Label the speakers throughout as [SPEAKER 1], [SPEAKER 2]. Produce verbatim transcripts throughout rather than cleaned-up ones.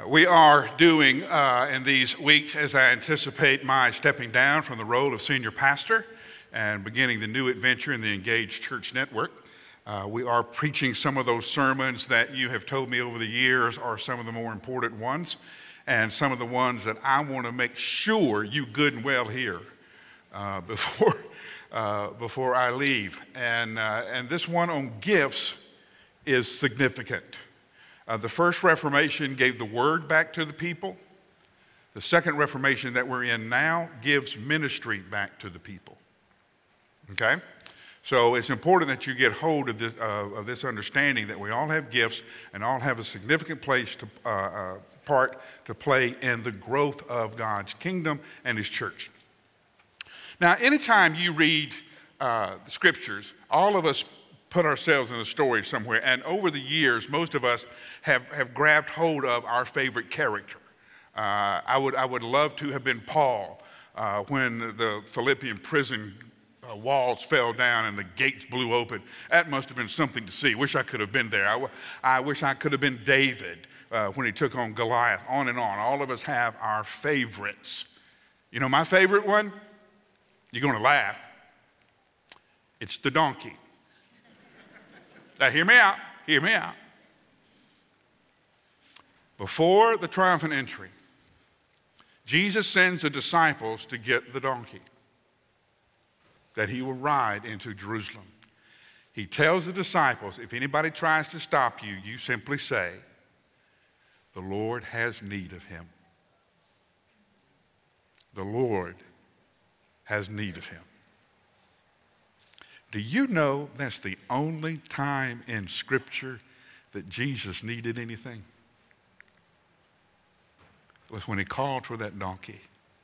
[SPEAKER 1] We are doing uh, in these weeks, as I anticipate my stepping down from the role of senior pastor and beginning the new adventure in the Engaged Church Network, uh, we are preaching some of those sermons that you have told me over the years are some of the more important ones, and some of the ones that I want to make sure you good and well hear uh, before uh, before I leave. And uh, and this one on gifts is significant. Uh, the first Reformation gave the word back to the people. The second Reformation that we're in now gives ministry back to the people. Okay? So it's important that you get hold of this, uh, of this understanding that we all have gifts and all have a significant place to uh, uh, part to play in the growth of God's kingdom and His church. Now, anytime you read uh, the scriptures, all of us put ourselves in a story somewhere, and over the years, most of us have, have grabbed hold of our favorite character. Uh, I would I would love to have been Paul uh, when the Philippian prison uh, walls fell down and the gates blew open. That must have been something to see. Wish I could have been there. I, w- I wish I could have been David uh, when he took on Goliath. On and on. All of us have our favorites. You know my favorite one? You're going to laugh. It's the donkey. Now, hear me out, hear me out. Before the triumphant entry, Jesus sends the disciples to get the donkey that he will ride into Jerusalem. He tells the disciples, if anybody tries to stop you, you simply say, the Lord has need of him. The Lord has need of him. Do you know that's the only time in Scripture that Jesus needed anything? It was when he called for that donkey.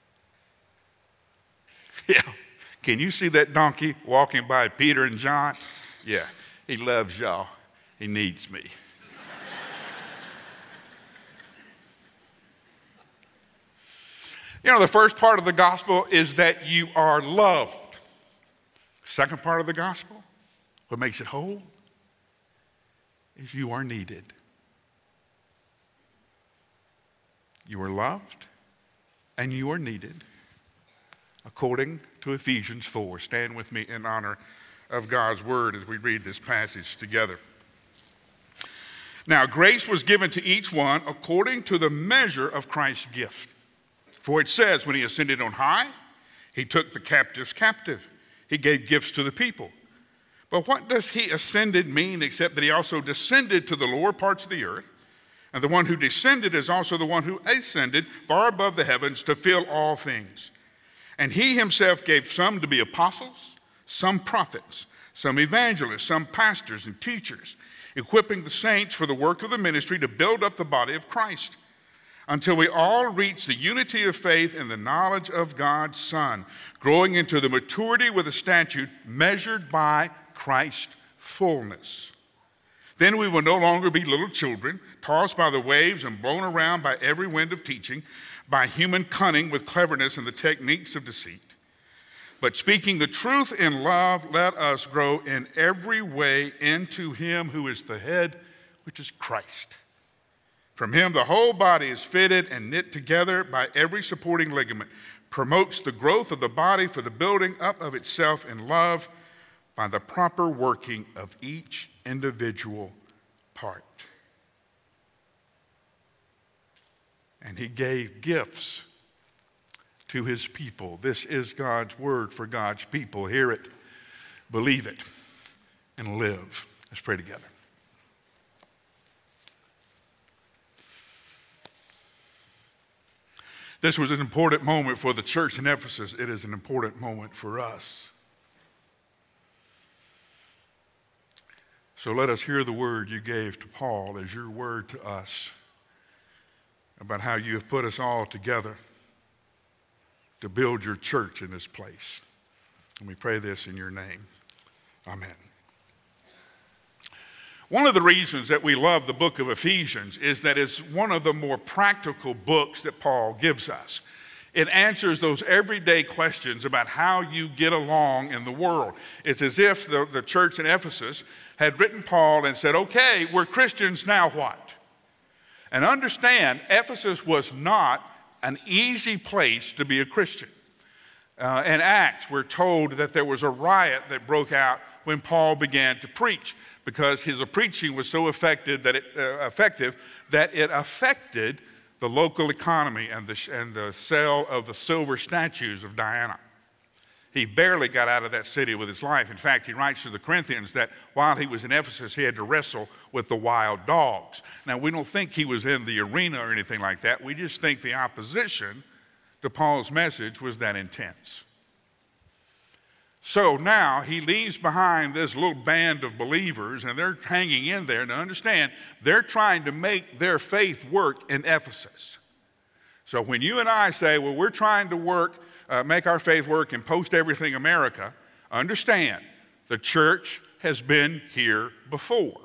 [SPEAKER 1] Yeah. Can you see that donkey walking by Peter and John? Yeah. He loves y'all. He needs me. You know, the first part of the gospel is that you are loved. Second part of the gospel, what makes it whole, is you are needed. You are loved and you are needed, according to Ephesians four. Stand with me in honor of God's word as we read this passage together. Now, grace was given to each one according to the measure of Christ's gift. For it says, when he ascended on high, he took the captives captive. He gave gifts to the people. But what does he ascended mean except that he also descended to the lower parts of the earth? And the one who descended is also the one who ascended far above the heavens to fill all things. And he himself gave some to be apostles, some prophets, some evangelists, some pastors and teachers, equipping the saints for the work of the ministry to build up the body of Christ, until we all reach the unity of faith and the knowledge of God's Son, growing into the maturity with a stature measured by Christ's fullness. Then we will no longer be little children, tossed by the waves and blown around by every wind of teaching, by human cunning with cleverness and the techniques of deceit. But speaking the truth in love, let us grow in every way into him who is the head, which is Christ. From him, the whole body is fitted and knit together by every supporting ligament, promotes the growth of the body for the building up of itself in love by the proper working of each individual part. And he gave gifts to his people. This is God's word for God's people. Hear it, believe it, and live. Let's pray together. This was an important moment for the church in Ephesus. It is an important moment for us. So let us hear the word you gave to Paul as your word to us about how you have put us all together to build your church in this place. And we pray this in your name. Amen. One of the reasons that we love the book of Ephesians is that it's one of the more practical books that Paul gives us. It answers those everyday questions about how you get along in the world. It's as if the, the church in Ephesus had written Paul and said, okay, we're Christians, now what? And understand, Ephesus was not an easy place to be a Christian. Uh, in Acts, we're told that there was a riot that broke out when Paul began to preach, because his preaching was so effective that it, uh, effective that it affected the local economy and the, and the sale of the silver statues of Diana. He barely got out of that city with his life. In fact, he writes to the Corinthians that while he was in Ephesus, he had to wrestle with the wild dogs. Now, we don't think he was in the arena or anything like that. We just think the opposition to Paul's message was that intense. So now he leaves behind this little band of believers, and they're hanging in there. Now understand, they're trying to make their faith work in Ephesus. So when you and I say, well, we're trying to work, uh, make our faith work in post-everything America, understand, the church has been here before.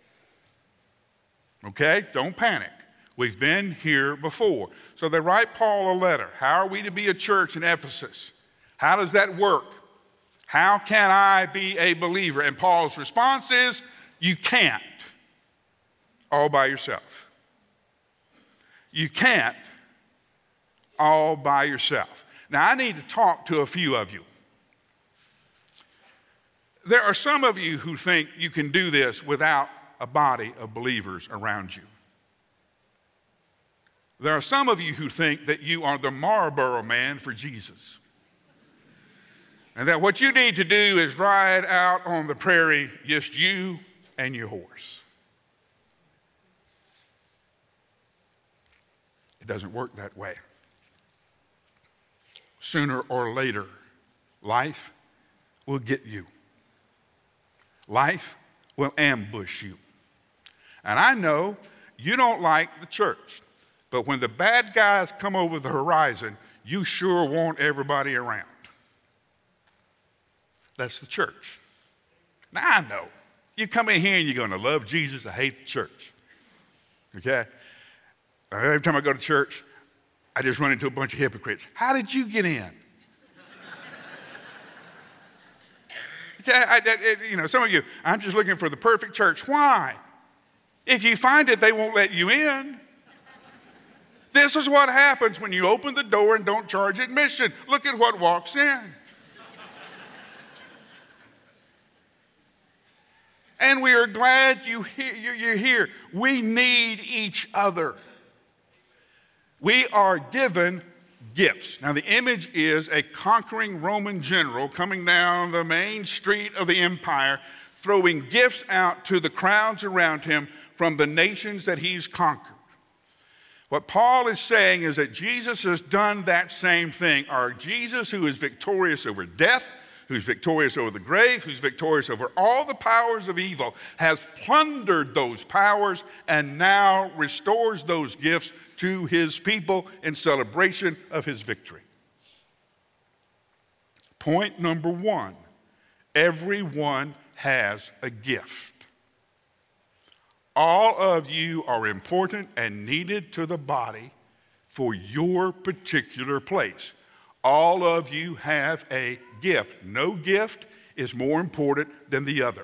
[SPEAKER 1] Okay? Don't panic. We've been here before. So they write Paul a letter. How are we to be a church in Ephesus? How does that work? How can I be a believer? And Paul's response is, you can't all by yourself. You can't all by yourself. Now, I need to talk to a few of you. There are some of you who think you can do this without a body of believers around you. There are some of you who think that you are the Marlboro man for Jesus. And that what you need to do is ride out on the prairie, just you and your horse. It doesn't work that way. Sooner or later, life will get you. Life will ambush you. And I know you don't like the church, but when the bad guys come over the horizon, you sure want everybody around. That's the church. Now I know. You come in here and you're going to love Jesus or hate the church. Okay? Every time I go to church, I just run into a bunch of hypocrites. How did you get in? Okay, I, I, you know, some of you, I'm just looking for the perfect church. Why? If you find it, they won't let you in. This is what happens when you open the door and don't charge admission. Look at what walks in. And we are glad you he- you're here. We need each other. We are given gifts. Now, the image is a conquering Roman general coming down the main street of the empire, throwing gifts out to the crowds around him from the nations that he's conquered. What Paul is saying is that Jesus has done that same thing. Our Jesus, who is victorious over death, who's victorious over the grave, who's victorious over all the powers of evil, has plundered those powers and now restores those gifts to his people in celebration of his victory. Point number one, everyone has a gift. All of you are important and needed to the body for your particular place. All of you have a gift. No gift is more important than the other.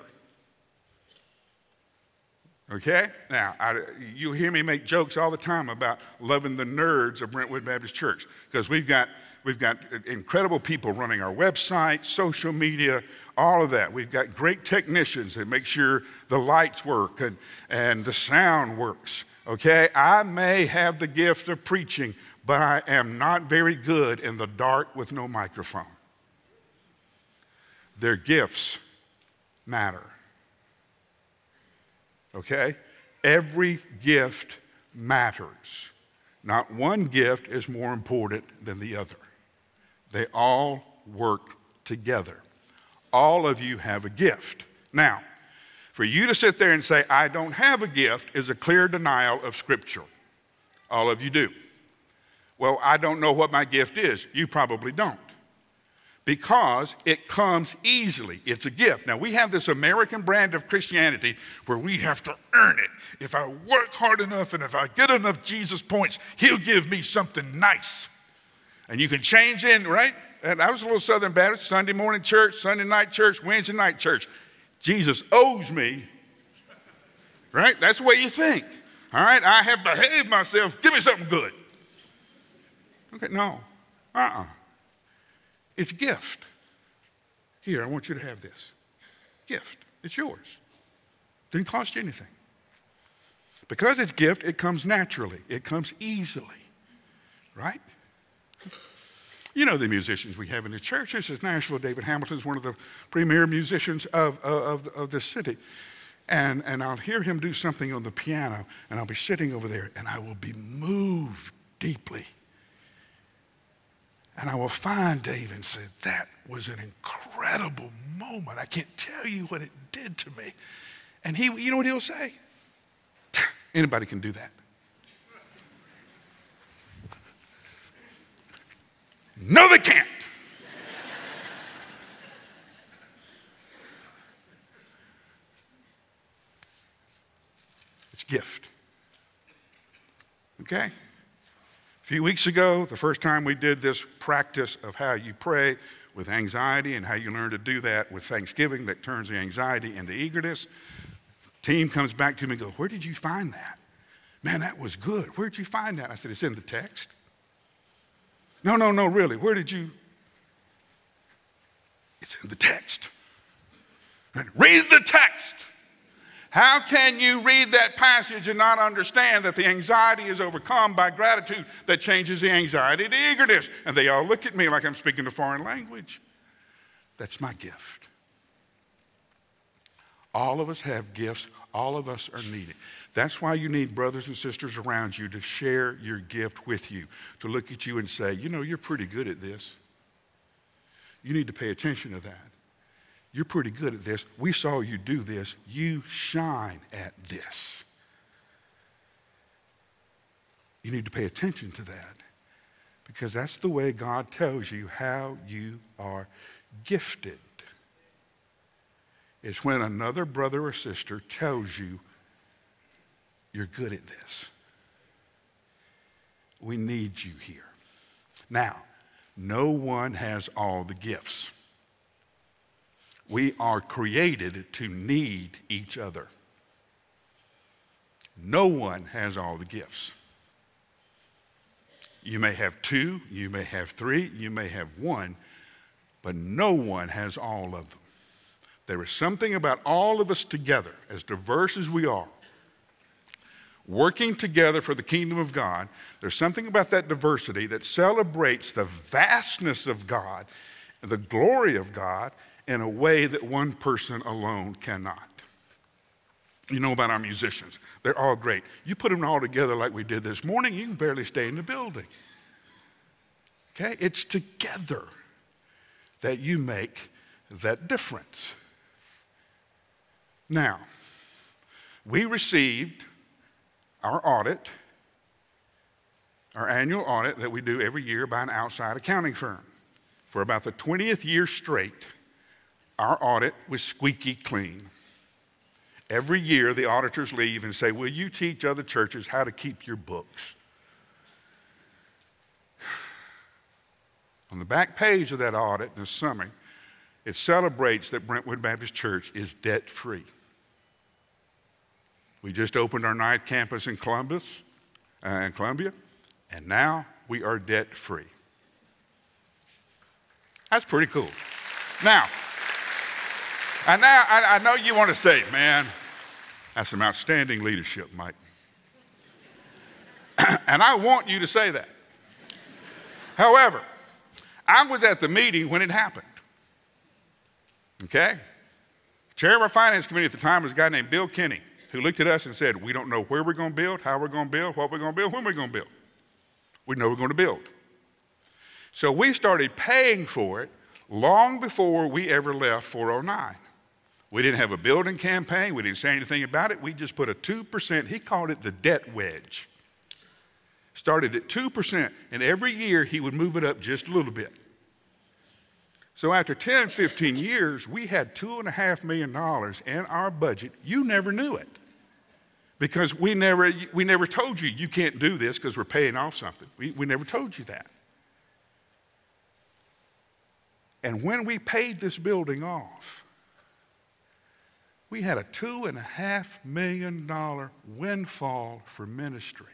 [SPEAKER 1] Okay? Now, I, you hear me make jokes all the time about loving the nerds of Brentwood Baptist Church, because we've got we've got incredible people running our website, social media, all of that. We've got great technicians that make sure the lights work and, and the sound works. Okay? I may have the gift of preaching, but I am not very good in the dark with no microphone. Their gifts matter. Okay? Every gift matters. Not one gift is more important than the other. They all work together. All of you have a gift. Now, for you to sit there and say, I don't have a gift, is a clear denial of Scripture. All of you do. Well, I don't know what my gift is. You probably don't. Because it comes easily. It's a gift. Now, we have this American brand of Christianity where we have to earn it. If I work hard enough and if I get enough Jesus points, he'll give me something nice. And you can change in, right? And I was a little Southern Baptist, Sunday morning church, Sunday night church, Wednesday night church. Jesus owes me, right? That's the way you think. All right, I have behaved myself. Give me something good. Okay, no. Uh-uh. It's a gift. Here, I want you to have this. Gift. It's yours. Didn't cost you anything. Because it's gift, it comes naturally. It comes easily. Right? You know the musicians we have in the church. This is Nashville. David Hamilton's one of the premier musicians of, of, of this city. And, and I'll hear him do something on the piano, and I'll be sitting over there, and I will be moved deeply. And I will find Dave and say, that was an incredible moment. I can't tell you what it did to me. And he, you know what he'll say? Anybody can do that. No, they can't. It's a gift. Okay? A few weeks ago, the first time we did this practice of how you pray with anxiety and how you learn to do that with thanksgiving that turns the anxiety into eagerness, team comes back to me and goes, where did you find that? Man, that was good. Where did you find that? I said, it's in the text. No, no, no, really. Where did you? It's in the text. Read the text. How can you read that passage and not understand that the anxiety is overcome by gratitude that changes the anxiety to eagerness? And they all look at me like I'm speaking a foreign language. That's my gift. All of us have gifts. All of us are needed. That's why you need brothers and sisters around you to share your gift with you, to look at you and say, you know, you're pretty good at this. You need to pay attention to that. You're pretty good at this. We saw you do this. You shine at this. You need to pay attention to that because that's the way God tells you how you are gifted. It's when another brother or sister tells you you're good at this. We need you here. Now, no one has all the gifts. We are created to need each other. No one has all the gifts. You may have two, you may have three, you may have one, but no one has all of them. There is something about all of us together, as diverse as we are, working together for the kingdom of God. There's something about that diversity that celebrates the vastness of God and the glory of God in a way that one person alone cannot. You know about our musicians. They're all great. You put them all together like we did this morning, you can barely stay in the building. Okay? It's together that you make that difference. Now, we received our audit, our annual audit that we do every year by an outside accounting firm. For about the twentieth year straight, our audit was squeaky clean. Every year, the auditors leave and say, will you teach other churches how to keep your books? On the back page of that audit, in the summary, it celebrates that Brentwood Baptist Church is debt-free. We just opened our ninth campus in Columbus, uh, in Columbia, and now we are debt-free. That's pretty cool. Now, and now I, I know you want to say, man, that's some outstanding leadership, Mike. And I want you to say that. However, I was at the meeting when it happened. Okay? Chair of our finance committee at the time was a guy named Bill Kinney, who looked at us and said, we don't know where we're going to build, how we're going to build, what we're going to build, when we're going to build. We know we're going to build. So we started paying for it long before we ever left four oh nine. We didn't have a building campaign. We didn't say anything about it. We just put a two percent, he called it the debt wedge. Started at two percent, and every year he would move it up just a little bit. So after ten, fifteen years, we had two and a half million dollars in our budget. You never knew it because we never, we never told you you can't do this because we're paying off something. We, we never told you that. And when we paid this building off, we had a two and a half million dollar windfall for ministry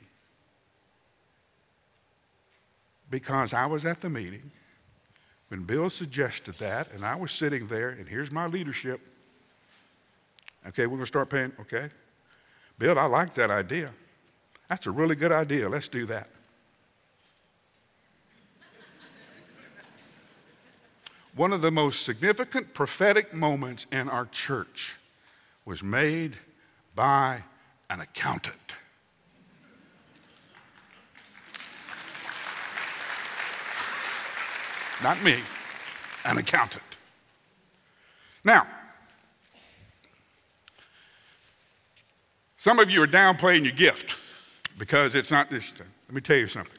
[SPEAKER 1] because I was at the meeting when Bill suggested that, and I was sitting there, and here's my leadership. Okay, we're going to start paying, okay. Bill, I like that idea. That's a really good idea. Let's do that. One of the most significant prophetic moments in our church was made by an accountant. Not me, an accountant. Now, some of you are downplaying your gift because it's not this thing. Let me tell you something.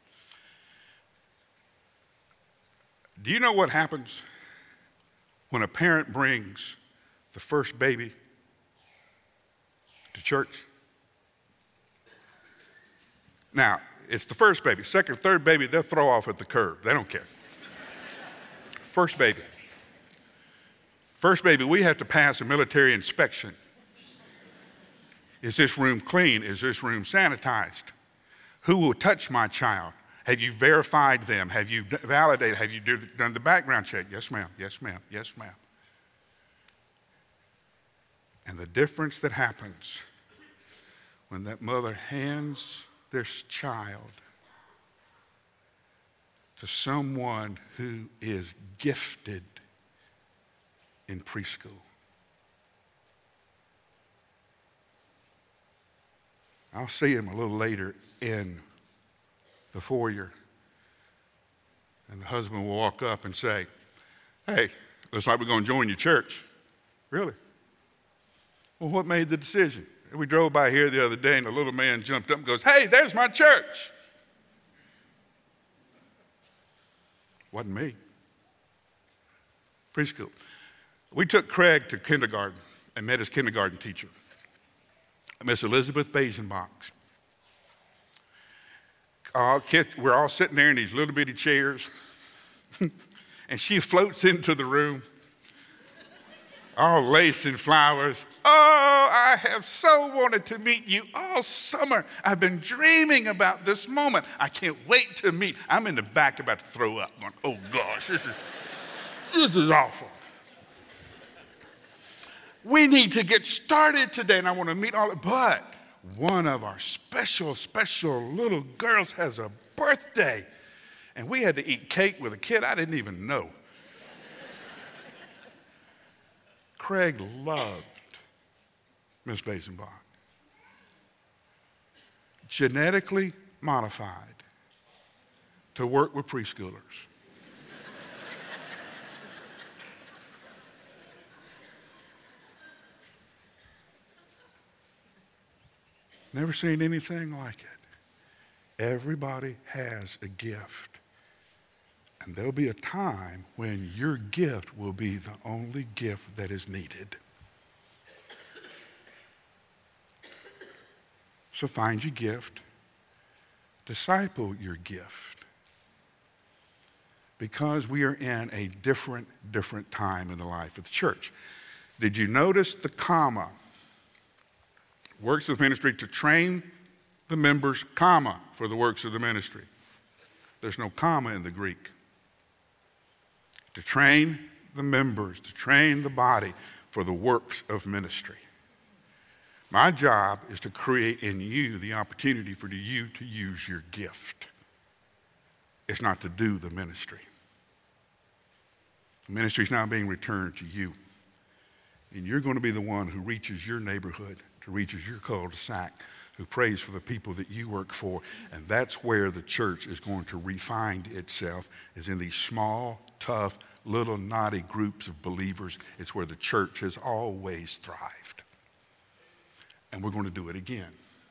[SPEAKER 1] Do you know what happens when a parent brings the first baby to church? Now, it's the first baby. Second, third baby, they'll throw off at the curb. They don't care. First baby. First baby, we have to pass a military inspection. Is this room clean? Is this room sanitized? Who will touch my child? Have you verified them? Have you validated? Have you do, done the background check? Yes, ma'am. Yes, ma'am. Yes, ma'am. And the difference that happens when that mother hands this child to someone who is gifted in preschool. I'll see him a little later in the foyer, and the husband will walk up and say, "Hey, looks like we're going to join your church." Really? Well, what made the decision? We drove by here the other day, and a little man jumped up and goes, "Hey, there's my church." Wasn't me. Preschool. We took Craig to kindergarten and met his kindergarten teacher, Miss Elizabeth Basenbach. All kids, we're all sitting there in these little bitty chairs, and she floats into the room, all lace and flowers. "Oh, I have so wanted to meet you all summer. I've been dreaming about this moment. I can't wait to meet." I'm in the back about to throw up, going, "Oh gosh, this is this is awful. We need to get started today, and I want to meet all." But one of our special, special little girls has a birthday, and we had to eat cake with a kid I didn't even know. Craig loved Miss Basenbach. Genetically modified to work with preschoolers. Never seen anything like it. Everybody has a gift. And there'll be a time when your gift will be the only gift that is needed. So find your gift, disciple your gift, because we are in a different, different time in the life of the church. Did you notice the comma? Works of ministry to train the members, comma, for the works of the ministry. There's no comma in the Greek. To train the members, to train the body for the works of ministry. My job is to create in you the opportunity for you to use your gift. It's not to do the ministry. The ministry is now being returned to you. And you're going to be the one who reaches your neighborhood, who reaches your cul-de-sac, who prays for the people that you work for. And that's where the church is going to refine itself, is in these small, tough, little naughty groups of believers. It's where the church has always thrived. And we're going to do it again.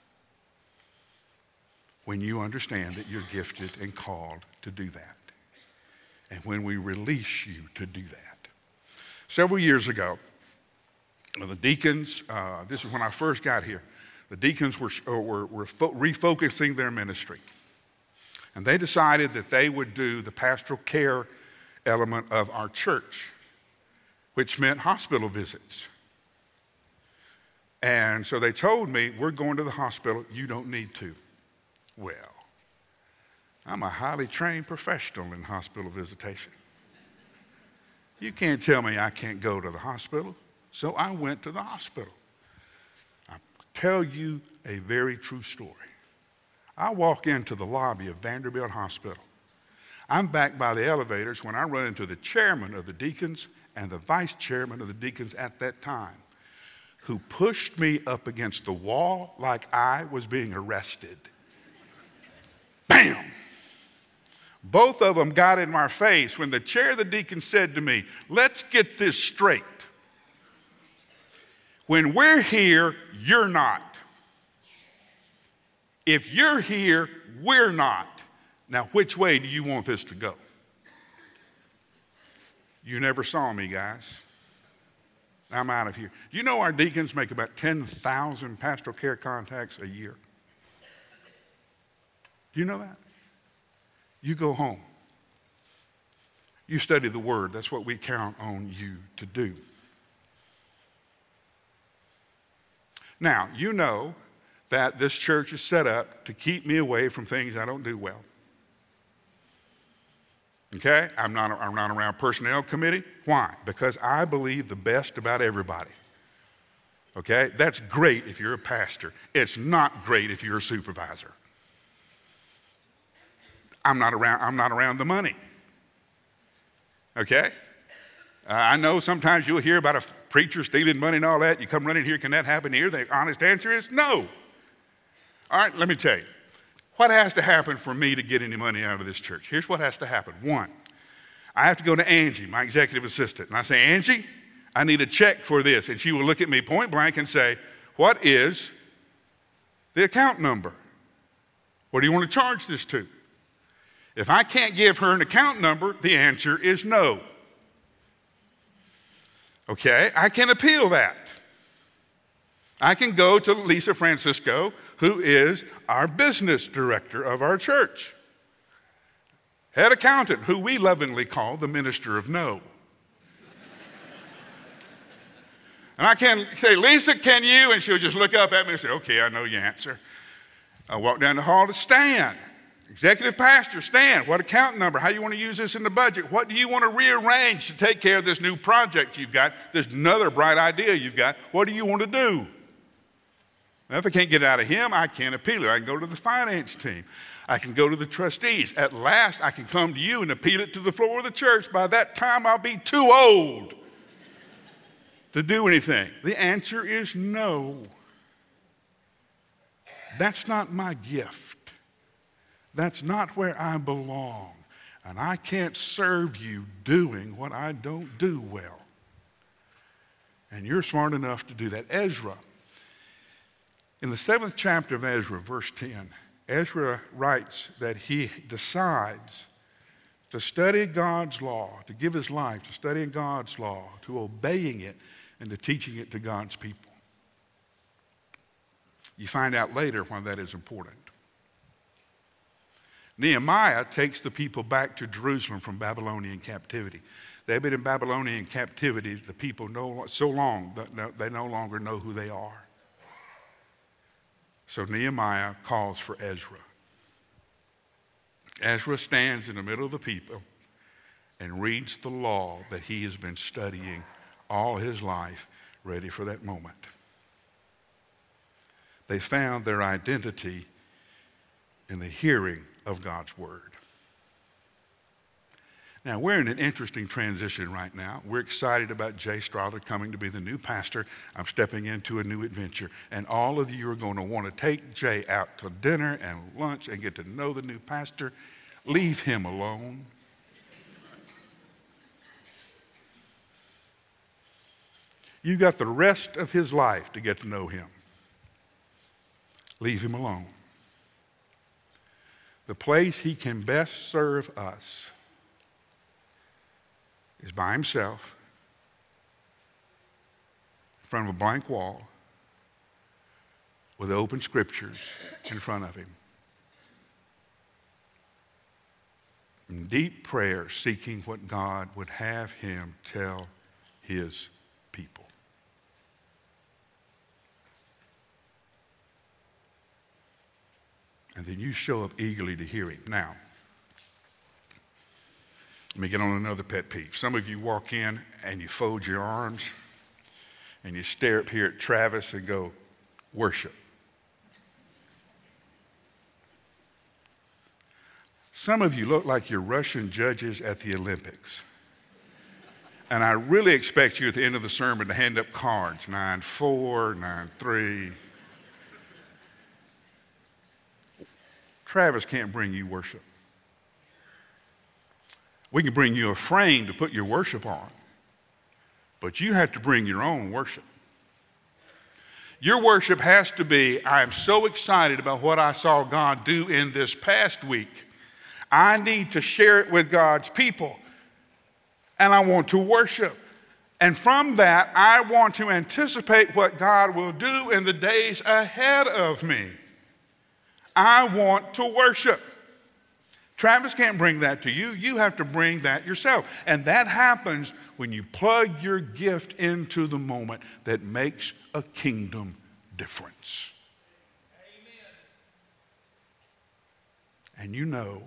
[SPEAKER 1] When you understand that you're gifted and called to do that. And when we release you to do that. Several years ago, the deacons, uh, this is when I first got here, the deacons were, were, were fo- refocusing their ministry. And they decided that they would do the pastoral care element of our church, which meant hospital visits. And so they told me, we're going to the hospital. You don't need to. Well, I'm a highly trained professional in hospital visitation. You can't tell me I can't go to the hospital. So I went to the hospital. I'll tell you a very true story. I walk into the lobby of Vanderbilt Hospital. I'm back by the elevators when I run into the chairman of the deacons and the vice chairman of the deacons at that time, who pushed me up against the wall like I was being arrested. Bam! Both of them got in my face when the chair of the deacons said to me, let's get this straight. When we're here, you're not. If you're here, we're not. Now, which way do you want this to go? You never saw me, guys. I'm out of here. You know our deacons make about ten thousand pastoral care contacts a year. Do you know that? You go home. You study the Word. That's what we count on you to do. Now, you know that this church is set up to keep me away from things I don't do well. Okay? I'm not, I'm not around personnel committee. Why? Because I believe the best about everybody. Okay? That's great if you're a pastor. It's not great if you're a supervisor. I'm not around, I'm not around the money. Okay? Uh, I know sometimes you'll hear about a preacher stealing money and all that. You come running here, can that happen here? The honest answer is no. All right, let me tell you. What has to happen for me to get any money out of this church? Here's what has to happen. One, I have to go to Angie, my executive assistant, and I say, Angie, I need a check for this. And she will look at me point blank and say, what is the account number? What do you want to charge this to? If I can't give her an account number, the answer is no. Okay, I can appeal that. I can go to Lisa Francisco, who is our business director of our church. Head accountant, who we lovingly call the minister of no. And I can say, Lisa, can you? And she'll just look up at me and say, okay, I know your answer. I walk down the hall to Stan. Executive pastor, Stan, what account number? How do you want to use this in the budget? What do you want to rearrange to take care of this new project you've got? There's another bright idea you've got. What do you want to do? Now, if I can't get it out of him, I can appeal it. I can go to the finance team. I can go to the trustees. At last, I can come to you and appeal it to the floor of the church. By that time, I'll be too old to do anything. The answer is no. That's not my gift. That's not where I belong. And I can't serve you doing what I don't do well. And you're smart enough to do that. Ezra. In the seventh chapter of Ezra, verse ten, Ezra writes that he decides to study God's law, to give his life to studying God's law, to obeying it, and to teaching it to God's people. You find out later why that is important. Nehemiah takes the people back to Jerusalem from Babylonian captivity. They've been in Babylonian captivity, the people no, so long that they no longer know who they are. So Nehemiah calls for Ezra. Ezra stands in the middle of the people and reads the law that he has been studying all his life, ready for that moment. They found their identity in the hearing of God's word. Now, we're in an interesting transition right now. We're excited about Jay Strother coming to be the new pastor. I'm stepping into a new adventure. And all of you are going to want to take Jay out to dinner and lunch and get to know the new pastor. Leave him alone. You got the rest of his life to get to know him. Leave him alone. The place he can best serve us is by himself, in front of a blank wall, with open scriptures in front of him. In deep prayer, seeking what God would have him tell his people. And then you show up eagerly to hear him. Now, let me get on another pet peeve. Some of you walk in and you fold your arms and you stare up here at Travis and go, worship. Some of you look like you're Russian judges at the Olympics. And I really expect you at the end of the sermon to hand up cards, nine four, nine three. Travis can't bring you worship. We can bring you a frame to put your worship on, but you have to bring your own worship. Your worship has to be, I am so excited about what I saw God do in this past week. I need to share it with God's people, and I want to worship. And from that, I want to anticipate what God will do in the days ahead of me. I want to worship. Travis can't bring that to you. You have to bring that yourself. And that happens when you plug your gift into the moment that makes a kingdom difference. Amen. And you know,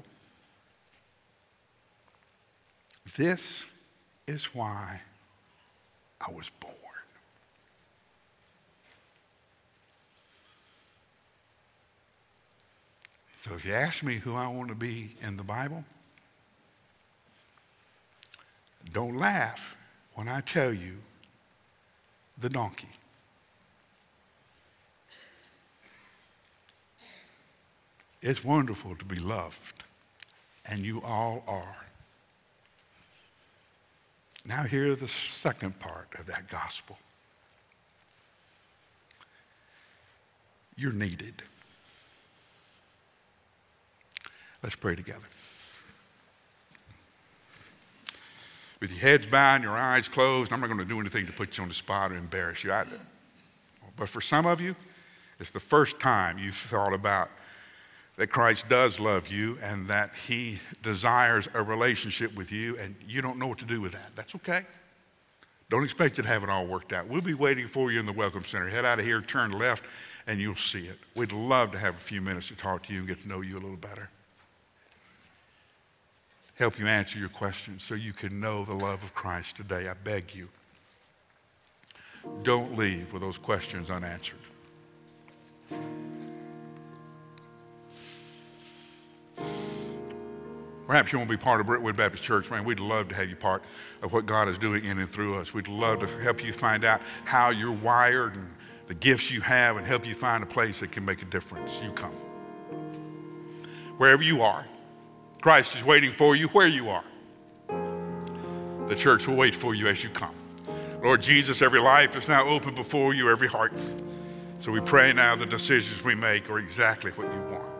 [SPEAKER 1] this is why I was born. So if you ask me who I want to be in the Bible, don't laugh when I tell you the donkey. It's wonderful to be loved, and you all are. Now hear the second part of that gospel. You're needed. Let's pray together. With your heads bowed and your eyes closed, I'm not going to do anything to put you on the spot or embarrass you. I, but for some of you, it's the first time you've thought about that Christ does love you and that he desires a relationship with you, and you don't know what to do with that. That's okay. Don't expect you to have it all worked out. We'll be waiting for you in the Welcome Center. Head out of here, turn left, and you'll see it. We'd love to have a few minutes to talk to you and get to know you a little better. Help you answer your questions so you can know the love of Christ today. I beg you, don't leave with those questions unanswered. Perhaps you want to be part of Brentwood Baptist Church, man. We'd love to have you part of what God is doing in and through us. We'd love to help you find out how you're wired and the gifts you have and help you find a place that can make a difference. You come. Wherever you are, Christ is waiting for you where you are. The church will wait for you as you come. Lord Jesus, every life is now open before you, every heart. So we pray now the decisions we make are exactly what you want.